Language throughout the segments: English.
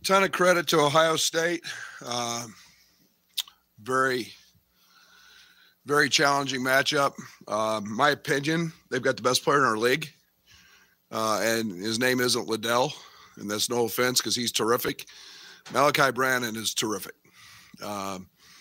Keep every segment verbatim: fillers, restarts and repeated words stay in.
Ton of credit to Ohio State. Uh, very, very challenging matchup. Uh, my opinion, they've got the best player in our league, uh, and his name isn't Liddell, and that's no offense because he's terrific. Malachi Brannon is terrific. Uh,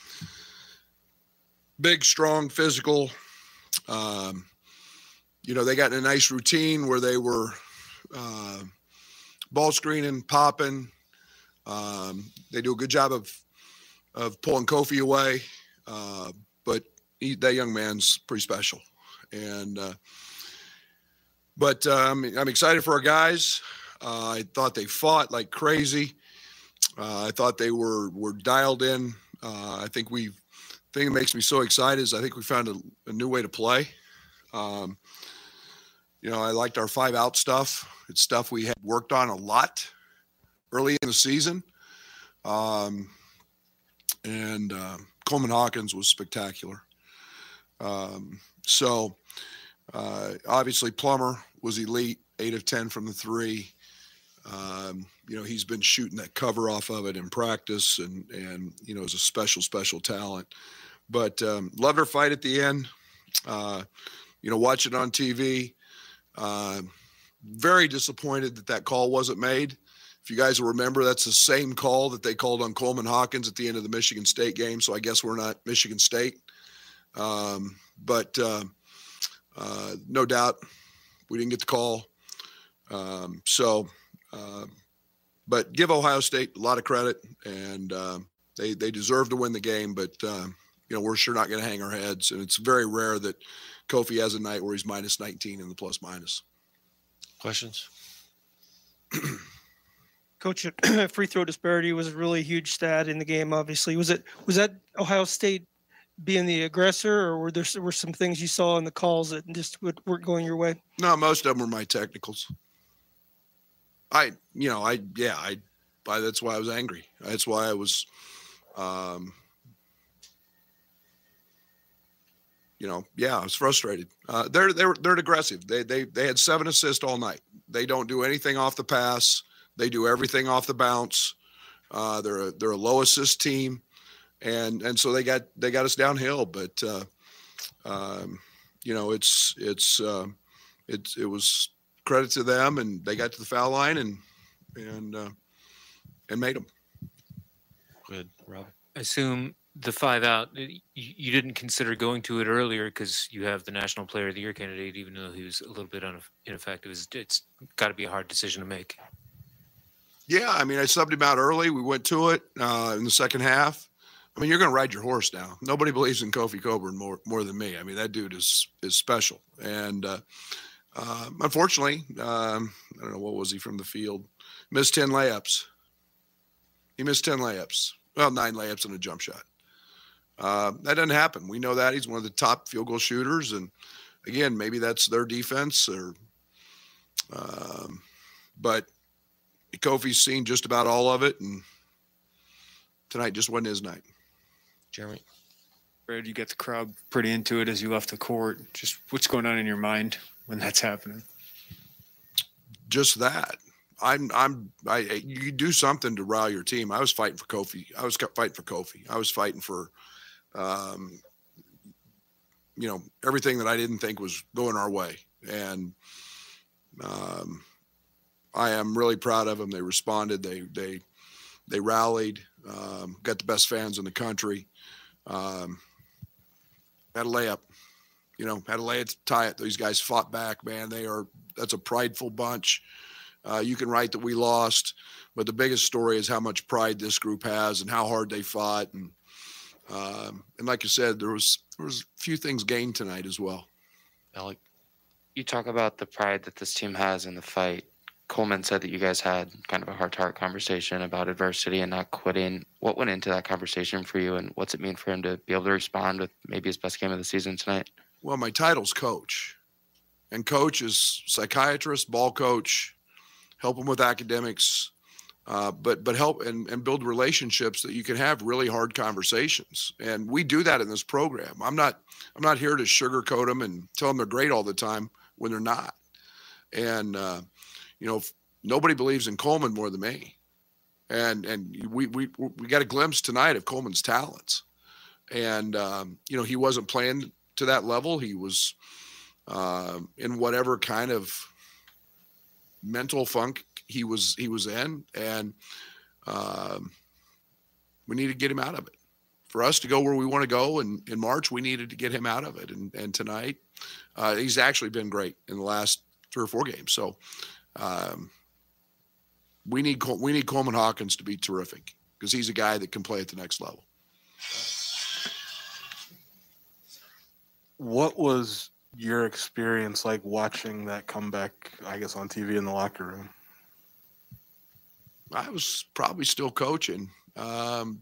big, strong, physical. Um, you know, they got in a nice routine where they were uh, ball screening, popping. Um, they do a good job of of pulling Kofi away, uh, but he, that young man's pretty special. And uh, but um, I'm excited for our guys. Uh, I thought they fought like crazy. Uh, I thought they were were dialed in. Uh, I think we thing that makes me so excited is I think we found a, a new way to play. Um, you know, I liked our five out stuff. It's stuff we had worked on a lot early in the season. Um, and uh, Coleman Hawkins was spectacular. Um, so uh, obviously Plummer was elite, eight of ten from the three. Um, you know, he's been shooting that cover off of it in practice and, and, you know, is a special, special talent. But um, loved our fight at the end. Uh, you know, watch it on T V. Uh, very disappointed that that call wasn't made. If you guys will remember, that's the same call that they called on Coleman Hawkins at the end of the Michigan State game. So I guess we're not Michigan State. Um, but uh, uh, no doubt we didn't get the call. Um, so, uh, but give Ohio State a lot of credit, and uh, they they deserve to win the game. But uh, you know, we're sure not going to hang our heads, and it's very rare that Kofi has a night where he's minus nineteen in the plus minus. Questions? Coach, free throw disparity was a really huge stat in the game. Obviously, was it was that Ohio State being the aggressor, or were there were some things you saw in the calls that just weren't going your way? No, most of them were my technicals. I, you know, I yeah, I, I that's why I was angry. That's why I was, um, you know, yeah, I was frustrated. Uh, they're they're they're aggressive. They they they had seven assists all night. They don't do anything off the pass. They do everything off the bounce. Uh, they're a, they're a low assist team, and and so they got they got us downhill. But uh, um, you know, it's it's uh, it's it was credit to them, and they got to the foul line and and uh, and made them. Good, Rob. I assume the five out, you, you didn't consider going to it earlier because you have the National Player of the Year candidate, even though he was a little bit uneff- ineffective. It's, it's got to be a hard decision to make. Yeah, I mean, I subbed him out early. We went to it uh, in the second half. I mean, you're going to ride your horse now. Nobody believes in Kofi Coburn more more than me. I mean, that dude is is special. And uh, uh, unfortunately, um, I don't know, what was he from the field? Missed ten layups. He missed ten layups. Well, nine layups and a jump shot. Uh, that doesn't happen. We know that. He's one of the top field goal shooters. And, again, maybe that's their defense. or, um, But – Kofi's seen just about all of it, and tonight just wasn't his night. Jeremy? Brad, you got the crowd pretty into it as you left the court. Just what's going on in your mind when that's happening? Just that. I'm, I'm, I, you do something to rile your team. I was fighting for Kofi. I was fighting for Kofi. I was fighting for, um, you know, everything that I didn't think was going our way. And, um, I am really proud of them. They responded. They they they rallied. Um, got the best fans in the country. Um, had a layup, you know, had a lay it to tie it. These guys fought back, man. They are that's a prideful bunch. Uh, you can write that we lost, but the biggest story is how much pride this group has and how hard they fought. And um, and like you said, there was there was a few things gained tonight as well. Alec? You talk about the pride that this team has in the fight. Coleman said that you guys had kind of a heart-to-heart conversation about adversity and not quitting. What went into that conversation for you, and what's it mean for him to be able to respond with maybe his best game of the season tonight? Well, my title's coach, and coach is psychiatrist, ball coach, help him with academics, uh, but but help and, and build relationships that you can have really hard conversations. And we do that in this program. I'm not I'm not here to sugarcoat them and tell them they're great all the time when they're not. And uh, you know, nobody believes in Coleman more than me. and and we we we got a glimpse tonight of Coleman's talents, and um, you know, he wasn't playing to that level. He was uh, in whatever kind of mental funk he was he was in, and um, we need to get him out of it. For us to go where we want to go in, in March, we needed to get him out of it. And, and tonight, uh, he's actually been great in the last three or four games. So um, we need Col- we need Coleman Hawkins to be terrific because he's a guy that can play at the next level. What was your experience like watching that comeback, I guess, on T V in the locker room? I was probably still coaching. Um,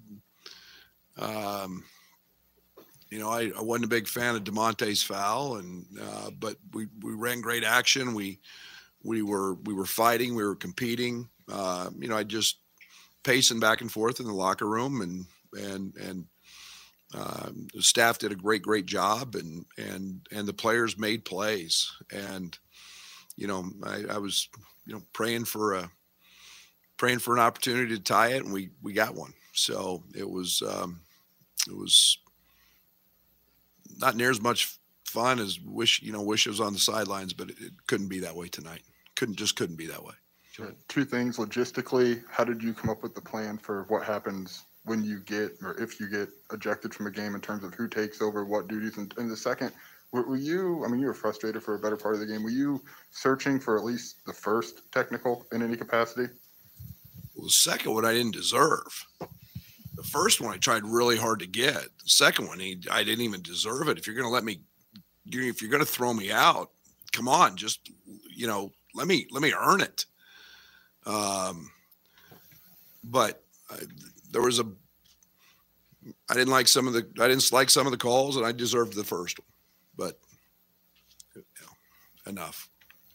um, you know, I, I wasn't a big fan of DeMonte's foul, and uh, but we, we ran great action. We we were we were fighting. We were competing. Uh, you know, I just pacing back and forth in the locker room, and and and um, the staff did a great great job, and and and the players made plays. And you know, I, I was you know praying for a praying for an opportunity to tie it, and we we got one. So it was um, it was not near as much fun as wish you know wish it was on the sidelines, but it, it couldn't be that way tonight. Couldn't just couldn't be that way. Sure. Two things logistically. How did you come up with the plan for what happens when you get or if you get ejected from a game in terms of who takes over what duties? And, and the second, were, were you? I mean, you were frustrated for a better part of the game. Were you searching for at least the first technical in any capacity? Well, the second one I didn't deserve. The first one I tried really hard to get. The second one, he, I didn't even deserve it. If you're going to let me, if you're going to throw me out, come on, just, you know, let me, let me earn it. Um, but I, there was a, I didn't like some of the, I didn't like some of the calls, and I deserved the first one, but you know, enough.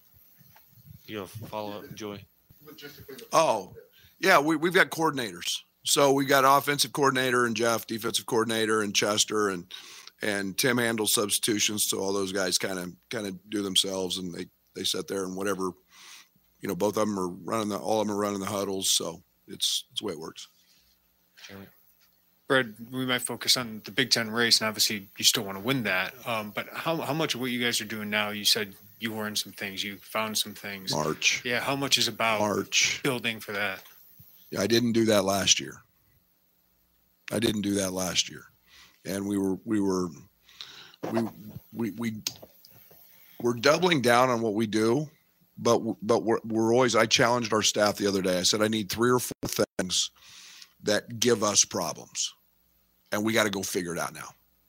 You know, follow up, Joy. Oh, yeah, we, we've got coordinators. So we got offensive coordinator and Jeff, defensive coordinator and Chester, and and Tim handles substitutions. So all those guys kind of kind of do themselves, and they they sit there and whatever, you know, both of them are running the all of them are running the huddles. So it's it's the way it works. Brad, we might focus on the Big Ten race, and obviously you still want to win that. Um, but how how much of what you guys are doing now? You said you learned some things, you found some things. March. Yeah, how much is about March. building for that? Yeah, I didn't do that last year. I didn't do that last year, and we were we were we we we we're doubling down on what we do, but but we're we're always. I challenged our staff the other day. I said I need three or four things that give us problems, and we got to go figure it out now.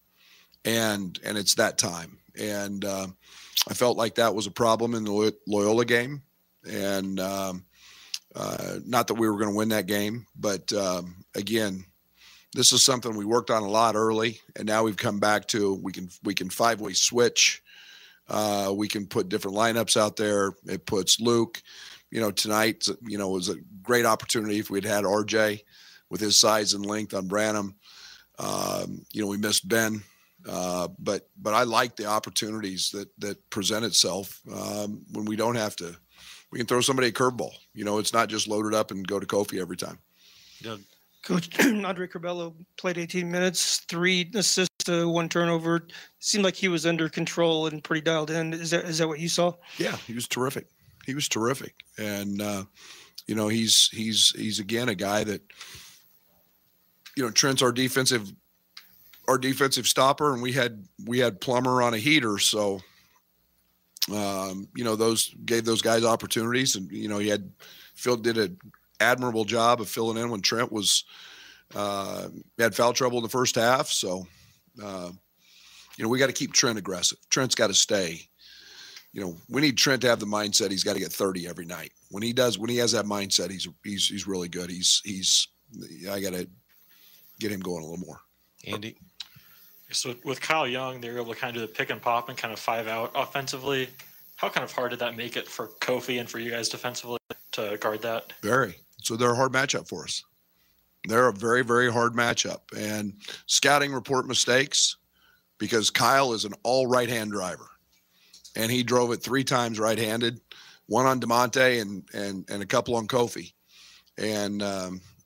And and it's that time. And uh, I felt like that was a problem in the Loyola game, and um, uh, not that we were going to win that game, but um, again. This is something we worked on a lot early, and now we've come back to we can we can five-way switch. Uh, we can put different lineups out there. It puts Luke, you know, tonight, you know, was a great opportunity if we'd had R J with his size and length on Branham. Um, you know, we missed Ben, uh, but but I like the opportunities that that present itself um, when we don't have to. We can throw somebody a curveball. You know, it's not just load it up and go to Kofi every time. Doug. Coach Andre Curbelo played eighteen minutes, three assists, uh, one turnover. Seemed like he was under control and pretty dialed in. Is that is that what you saw? Yeah, he was terrific. He was terrific, and uh, you know he's he's he's again a guy that you know Trent's our defensive our defensive stopper, and we had we had Plummer on a heater, so um, you know those gave those guys opportunities, and you know he had Phil did a admirable job of filling in when Trent was uh, had foul trouble in the first half. So, uh, you know, we got to keep Trent aggressive. Trent's got to stay. You know, we need Trent to have the mindset he's got to get thirty every night. When he does, when he has that mindset, he's he's he's really good. He's he's I got to get him going a little more. Andy. So with Kyle Young, they were able to kind of do the pick and pop and kind of five out offensively. How kind of hard did that make it for Kofi and for you guys defensively to guard that? Very. So they're a hard matchup for us. They're a very, very hard matchup. And scouting report mistakes because Kyle is an all right-hand driver. And he drove it three times right-handed, one on DeMonte and and and a couple on Kofi. And, um,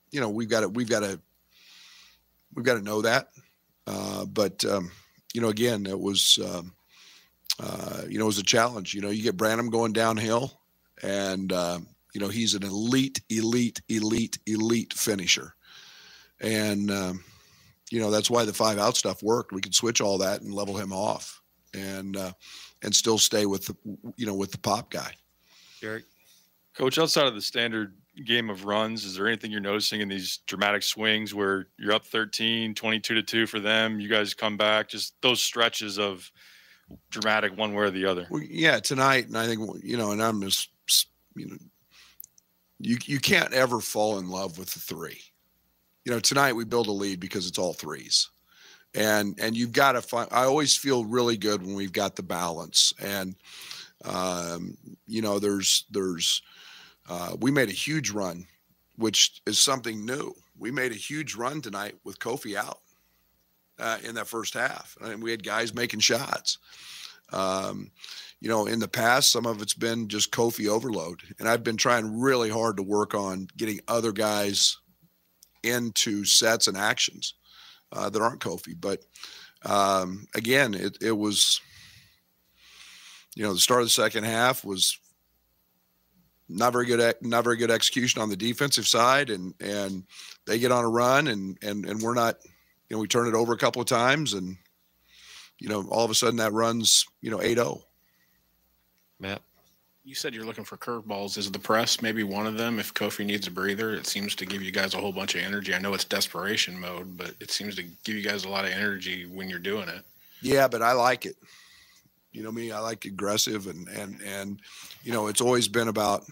you know, we've got to, we've got to, we've got to know that. Uh, but, um, you know, again, it was, um, uh, you know, it was a challenge. You know, you get Branham going downhill, and, uh, you know, he's an elite, elite, elite, elite finisher. And, um, you know, that's why the five out stuff worked. We could switch all that and level him off, and, uh, and still stay with the, you know, with the pop guy. Derek. Coach, outside of the standard game of runs, is there anything you're noticing in these dramatic swings where you're up thirteen, twenty-two to two for them, you guys come back, just those stretches of dramatic one way or the other? Well, yeah, tonight, and I think, you know, and I'm just, you know, you you can't ever fall in love with the three. You know, tonight we build a lead because it's all threes. And and you've got to find, I always feel really good when we've got the balance. And, um, you know, there's, there's, uh, we made a huge run, which is something new. We made a huge run tonight with Kofi out uh, in that first half. And we had guys making shots. Um, you know, in the past, some of it's been just Kofi overload. And I've been trying really hard to work on getting other guys into sets and actions uh, that aren't Kofi. But um, again, it, it was, you know, the start of the second half was not very good, not very good execution on the defensive side. And, and they get on a run, and, and, and we're not, you know, we turn it over a couple of times, and, you know, all of a sudden that runs, you know, eight oh. Matt. You said you're looking for curveballs. Is the press maybe one of them? If Kofi needs a breather, it seems to give you guys a whole bunch of energy. I know it's desperation mode, but it seems to give you guys a lot of energy when you're doing it. Yeah, but I like it. You know me, I like aggressive, and, and, and, you know, it's always been about,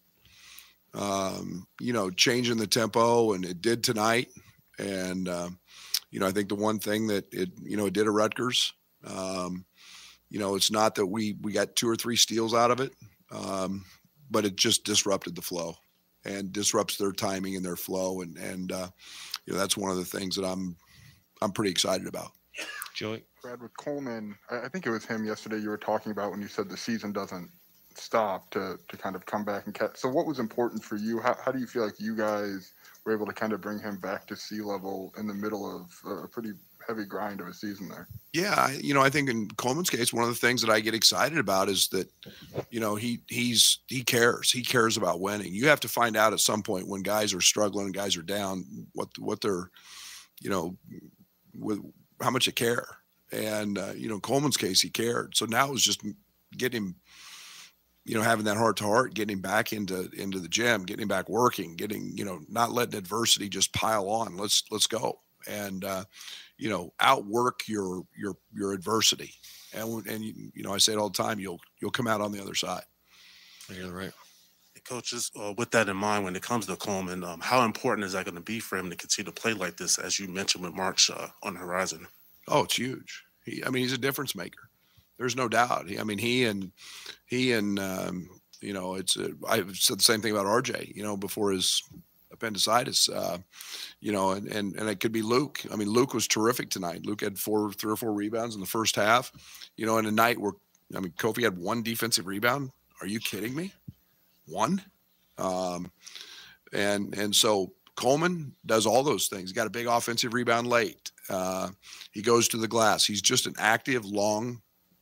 um, you know, changing the tempo, and it did tonight. And, um, you know, I think the one thing that it, you know, it did at Rutgers, um, you know, it's not that we, we got two or three steals out of it. Um, but it just disrupted the flow and disrupts their timing and their flow. And, and, uh, you know, that's one of the things that I'm, I'm pretty excited about. Joey. Brad, with Coleman, I I think it was him yesterday you were talking about when you said the season doesn't stop to, to kind of come back and catch. So what was important for you? How, how do you feel like you guys were able to kind of bring him back to sea level in the middle of a pretty heavy grind of a season there? Yeah. I, you know, I think in Coleman's case, one of the things that I get excited about is that, you know, he, he's, he cares, he cares about winning. You have to find out at some point when guys are struggling and guys are down, what, what they're, you know, with how much they care. And, uh, you know, Coleman's case, he cared. So now it was just getting him, you know, having that heart to heart, getting him back into, into the gym, getting him back working, getting, you know, not letting adversity just pile on. Let's, let's go. And, uh, you know, outwork your, your, your adversity. And, and, you know, I say it all the time, you'll, you'll come out on the other side. You're right. Coaches, uh, with that in mind, when it comes to Coleman, um, how important is that going to be for him to continue to play like this, as you mentioned with March uh, on the horizon? Oh, it's huge. He, I mean, he's a difference maker. There's no doubt. He, I mean, he and he and um, you know, it's a, I said the same thing about R J. You know, before his appendicitis. Uh, you know, and and and it could be Luke. I mean, Luke was terrific tonight. Luke had four, three or four rebounds in the first half. You know, in a night where, I mean, Kofi had one defensive rebound. Are you kidding me? One. Um, and and so Coleman does all those things. He got a big offensive rebound late. Uh, he goes to the glass. He's just an active, long,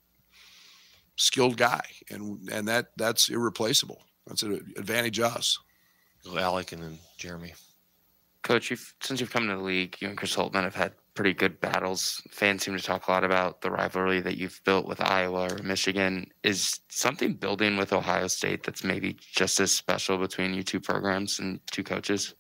skilled guy, and and that that's irreplaceable. That's an advantage us. Go Alec and then Jeremy. Coach, you've, since you've come into the league, you and Chris Holtman have had pretty good battles. Fans seem to talk a lot about the rivalry that you've built with Iowa or Michigan. Is something building with Ohio State that's maybe just as special between you two programs and two coaches?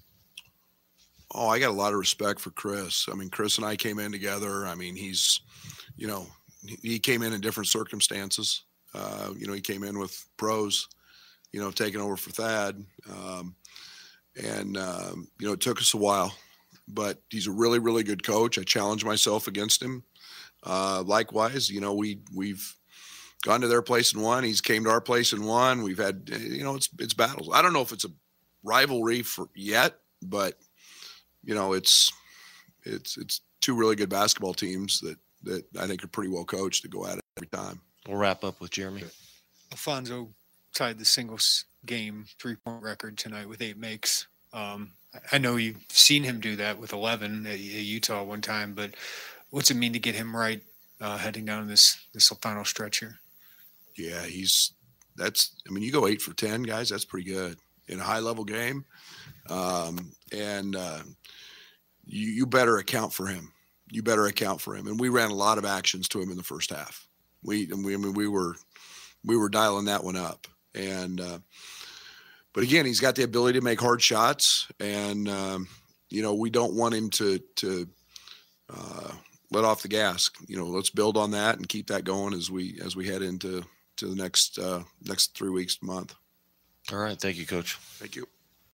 Oh, I got a lot of respect for Chris. I mean, Chris and I came in together. I mean, he's, you know, he came in in different circumstances. Uh, you know, he came in with pros, you know, taking over for Thad. Um, and, um, you know, it took us a while, but he's a really, really good coach. I challenge myself against him. Uh, likewise, you know, we, we've gone to their place and won. He's came to our place and won. We've had, you know, it's, it's battles. I don't know if it's a rivalry for yet, but, you know, it's, it's, it's two really good basketball teams that, that I think are pretty well coached to go at it every time. We'll wrap up with Jeremy. Alfonso tied the singles game three-point record tonight with eight makes. Um, I know you've seen him do that with eleven at, at Utah one time, but what's it mean to get him right uh, heading down this this final stretch here? Yeah, he's that's. I mean, you go eight for ten, guys. That's pretty good in a high level game, um, and uh, you you better account for him. You better account for him. And we ran a lot of actions to him in the first half. We and we I mean we were we were dialing that one up, and. Uh, But again, he's got the ability to make hard shots, and um, you know we don't want him to to uh, let off the gas. You know, let's build on that and keep that going as we as we head into to the next uh, next three weeks month. All right, thank you, Coach. Thank you.